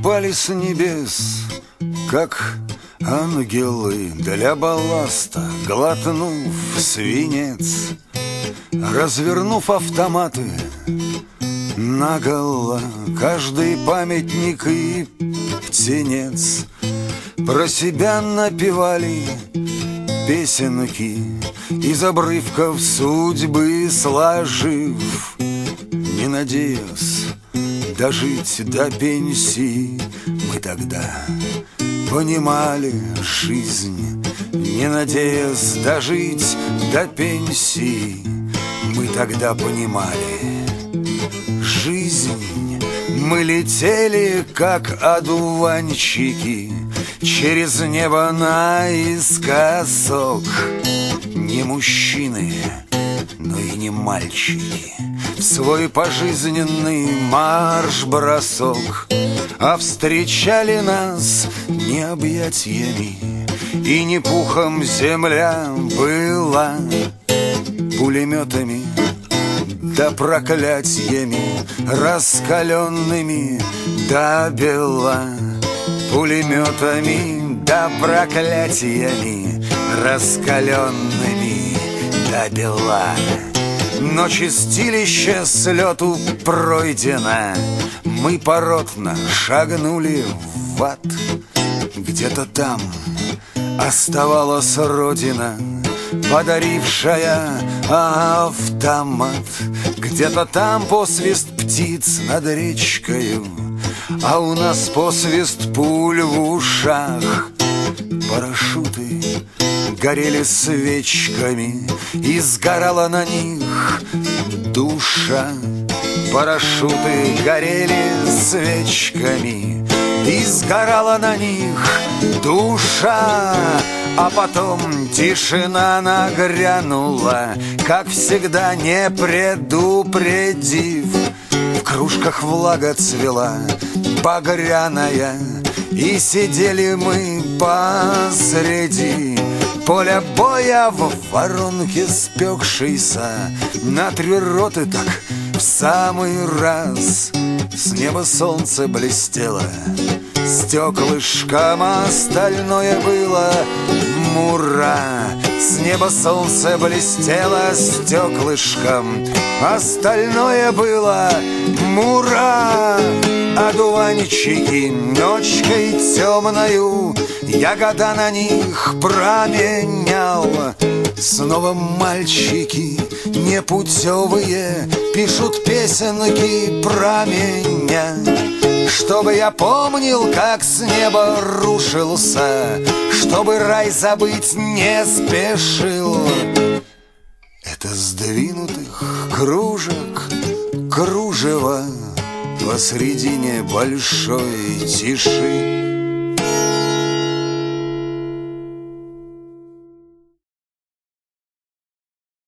упали с небес, как ангелы для балласта, глотнув свинец, развернув автоматы наголо, каждый памятник и птенец про себя напевали песенки, из обрывков судьбы сложив, не надеясь дожить до пенсии. Мы тогда понимали жизнь, не надеясь дожить до пенсии. Мы тогда понимали жизнь. Мы летели, как одуванчики, через небо наискосок. Не мужчины, но и не мальчики, в свой пожизненный марш-бросок. А встречали нас не объятиями, и не пухом земля была, пулеметами да проклятиями, раскаленными до бела. Пулеметами да проклятиями, раскаленными до бела. Но чистилище с лету пройдено, мы поротно шагнули в ад. Где-то там оставалась родина, подарившая автомат. Где-то там посвист птиц над речкою, а у нас посвист пуль в ушах. Парашюты горели свечками, и сгорала на них душа. Парашюты горели свечками, и сгорала на них душа. А потом тишина нагрянула, как всегда не предупредив. В кружках влага цвела багряная, и сидели мы посреди поля боя в воронке спекшейся. На 3 роты так в самый раз. С неба солнце блестело стеклышком, а остальное было мура. С неба солнце блестело стеклышком, остальное было мура. Одуванчики ночкой темною, я года на них променял. Снова мальчики непутевые пишут песенки про меня, чтобы я помнил, как с неба рушился, чтобы рай забыть не спешил. Это сдвинутых кружек кружево посредине большой тиши.